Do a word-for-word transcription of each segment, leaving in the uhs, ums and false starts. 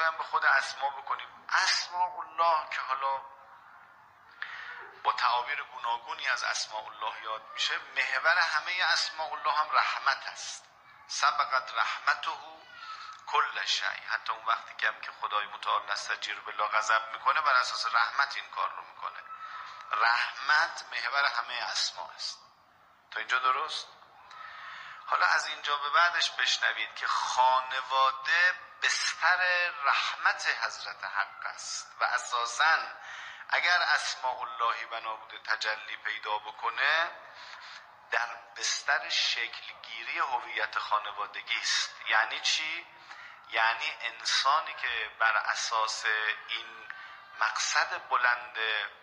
هم به خود اسما بکنیم. اسماء الله که حالا با تعابیر گوناگونی از اسماء الله یاد میشه، محور همه اسماء الله هم رحمت است. سبقت رحمته کل شیء. حتی اون وقتی که هم که خدای متعال نستجیر بالله غضب میکنه، بر اساس رحمت این کار رو میکنه. رحمت محور همه اسما است. تا اینجا درست؟ حالا از اینجا به بعدش بشنوید که خانواده بستر رحمت حضرت حق است و اساساً اگر اسماء اللهی بنا بوده تجلی پیدا بکنه، در بستر شکلگیری هویت خانوادگی است. یعنی چی؟ یعنی انسانی که بر اساس این مقصد بلند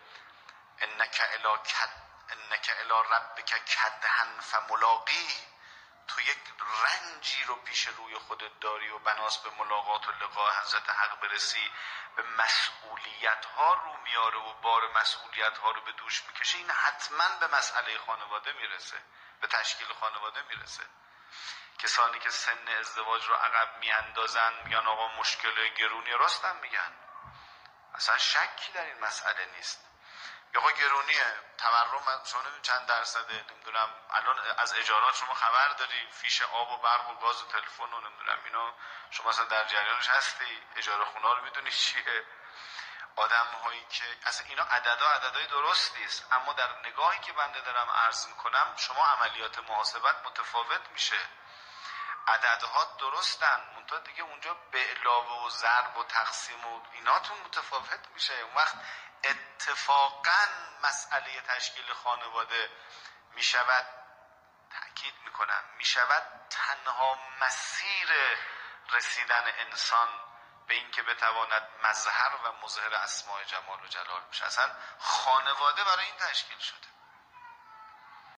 انک الی کد انک الی ربک کدحا فملاقیه، تو یک رنجی رو پیش روی خودت داری و بناس به ملاقات و لقاء حضرت حق برسی، به مسئولیت ها رو میاره و بار مسئولیت ها رو به دوش میکشه، این حتما به مسئله خانواده میرسه، به تشکیل خانواده میرسه. کسانی که سن ازدواج رو عقب میاندازن میگن آقا مشکل گرونی، راستم میگن، اصلا شکی در این مسئله نیست. آقا گرونیه، تورم شما نمیدونم چند درصده، نمیدونم الان از اجارات شما خبر داری، فیش آب و برق و گاز و تلفن و نمیدونم اینا، شما اصلا در جریانش هستی، اجاره خونه رو میدونی چیه. آدم هایی که اصلا اینا عددا عددهای درستی است، اما در نگاهی که بنده دارم عرض میکنم شما عملیات محاسبت متفاوت میشه. عددها درستن، منتها دیگه اونجا به علاوه و ضرب و تقسیم و ایناتون متفاوت میشه. اون وقت اتفاقا مسئله تشکیل خانواده میشود، تأکید میکنم، میشود تنها مسیر رسیدن انسان به این که بتواند مظهر و مظهر اسماء جمال و جلال بشه. اصلا خانواده برای این تشکیل شده.